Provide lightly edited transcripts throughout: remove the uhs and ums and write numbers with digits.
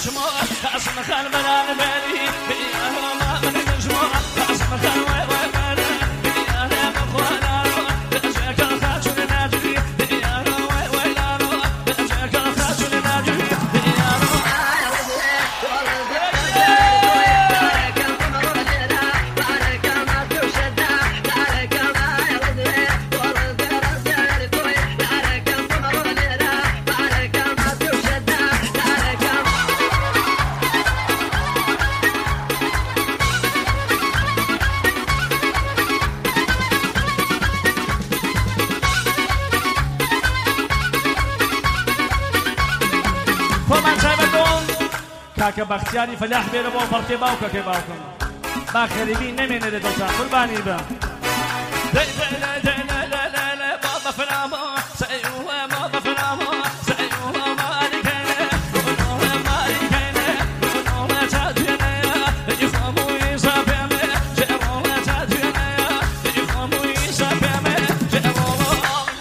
کاکە بەختیاری فەلاح بێرە بۆ فەرقی باوکەکەی باوکم با خەریبی نەمێنێ دڵتان قوربانی بە بابا فرامۆ سەیوە بابا فرامۆ سەیوە مالیکەنە بۆنۆوە مالیکەنە بۆنۆوە چاتوێنەیە ئیخۆمووی ساپێمێ جێڕۆوە چاتوێنەیە ئیخۆمووی ساپێمێ جێڕۆوە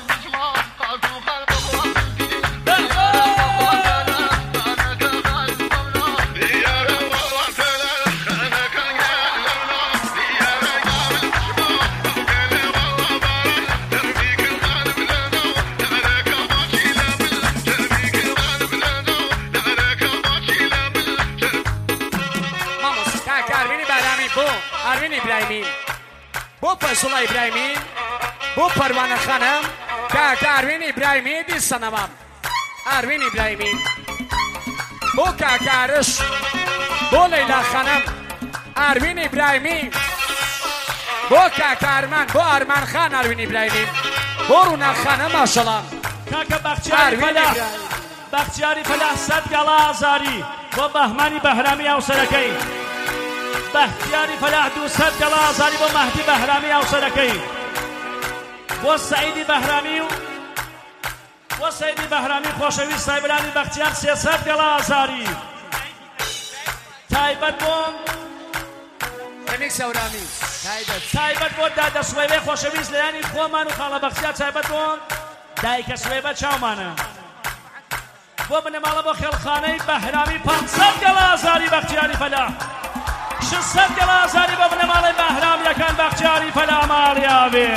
آروین ابراهیمی بو فیصله ابراهیمی بو پروانه خانم که آروین ابراهیمی دی سنوام آروین ابراهیمی بو کاکارش بو لیلا خانم آروین ابراهیمی بو کاکارمان بو آرمان خان آروین ابراهیمی بو رونا خانم ماشالله کاکە بەختیاری فەلاح سەد گەڵا ئازاری بۆ بەهمانی بەهرامی هاوسەرەکەی بەختیاری فەلاح 200 گەڵا ئازاری بۆ مەهدی بەهرامی هاوسەرەکەی بۆ سەعیدی بەهرامی و بۆ سەعیدی بەهرامی خۆشەویست سایبرانی بەختیار 300 گەڵا ئازاری تایبەت بۆ رمیکس ئەورامی تایبەت بۆ دادە سوێبێ خۆشەویست لەیانی خۆمان و خاڵە بەختیار تایبەت بۆ دایکە سوێبە چاومانە بۆ بنەماڵە بۆ خێڵخانەی بەهرامی 500 گەڵا ئازاری بەختیاری فەلاح 600 گەڵا ئازاری بۆ بنەماڵەی بەهرامیەکان بەختیاری فەلاح ماڵیاوێ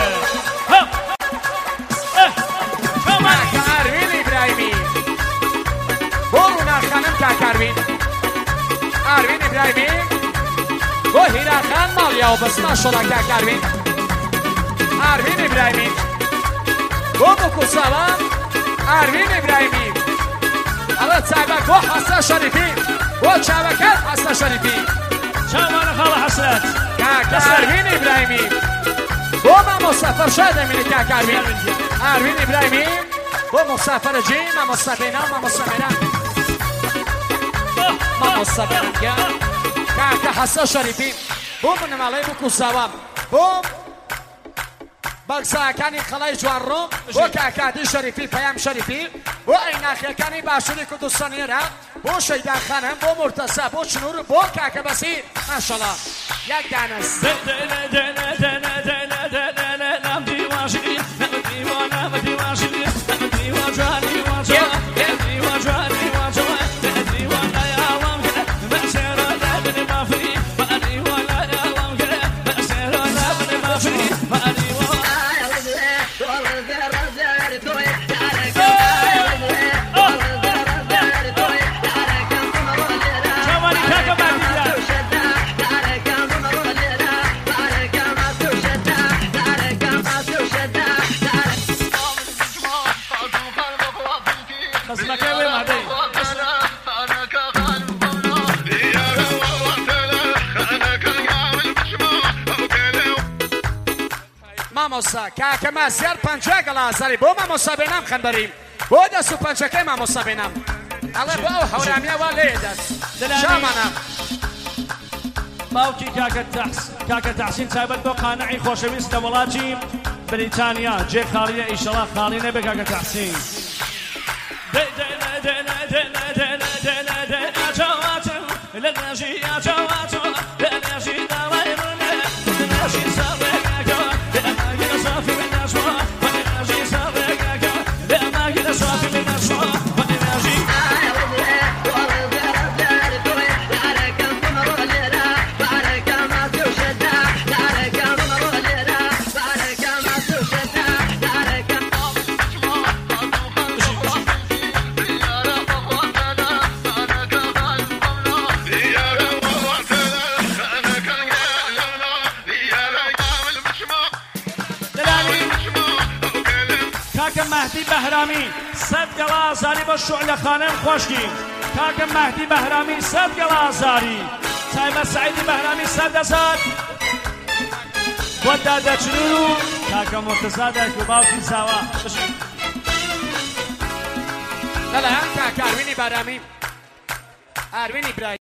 کاکە ئاروین ئیبراهیمی بۆ ڕوونا خانم کاکە ئاروین ئیبراهیمی بۆ هیراخان ماڵیاوە بەس ماشەڵڵا کاکە ئاروین ئیبراهیمی بۆ بکوساوە ئاروین ئیبراهیمی ئەڵە چاوەک بۆ حەسە شەریفی بۆ چاوەکەت حەسە شەریفی چاوانە خاڵە حەسرەت کاکە ئاروین ئیبراهیمی بۆ مامۆستا فەرشاد ئەمینی کاکە ئاروین ئیبراهیمی بۆ مۆسافەرە جی مامۆستا بێنا و مامۆستا مێران مامۆستا بێنگە کاکە حەسە شەریفی بۆ بنەماڵەی بکوساوە بۆ بەگزاکانی خەڵای جوانڕۆ بۆ کاکادی شەریفی پەیام شەریفی بۆ ئەیناخیەکانی باشووری کوردستانیێرە بۆ شەیدان خانم بۆ مرتەسا بۆ چنوور بۆ کاکە بەسیر ماشەڵڵا یەک دانەس مامۆستا کاکە مازیار 50 گەڵا ئازاری بۆ مامۆستا بێنام خەندەریم بۆ دەست و پەنجەکەی مامۆستا بێنام ئەڵێ بۆ ئەو هەورامیەوە لێ دەست شامانە باوکی کاکە تەحسین تایبەت بۆ قانعی خۆشەویست لە وڵاتی بریتانیا جێ خاڵیە ئیشەڵا خاڵی نەبێ کاکە تەحسین مهدی بەهرامی 100 گەڵا ئازاری بە شوعلە خانەم خۆشکی کاکە مهدی بەهرامی 100 گەڵا ئازاری تایبەت سعیدی بەهرامی 100,000 بۆ دادەچنون و کاکە مرتزا دایک و باوکی زاوا لەلایەن کاکە ئاروینی بەهرامی ئاروینی برای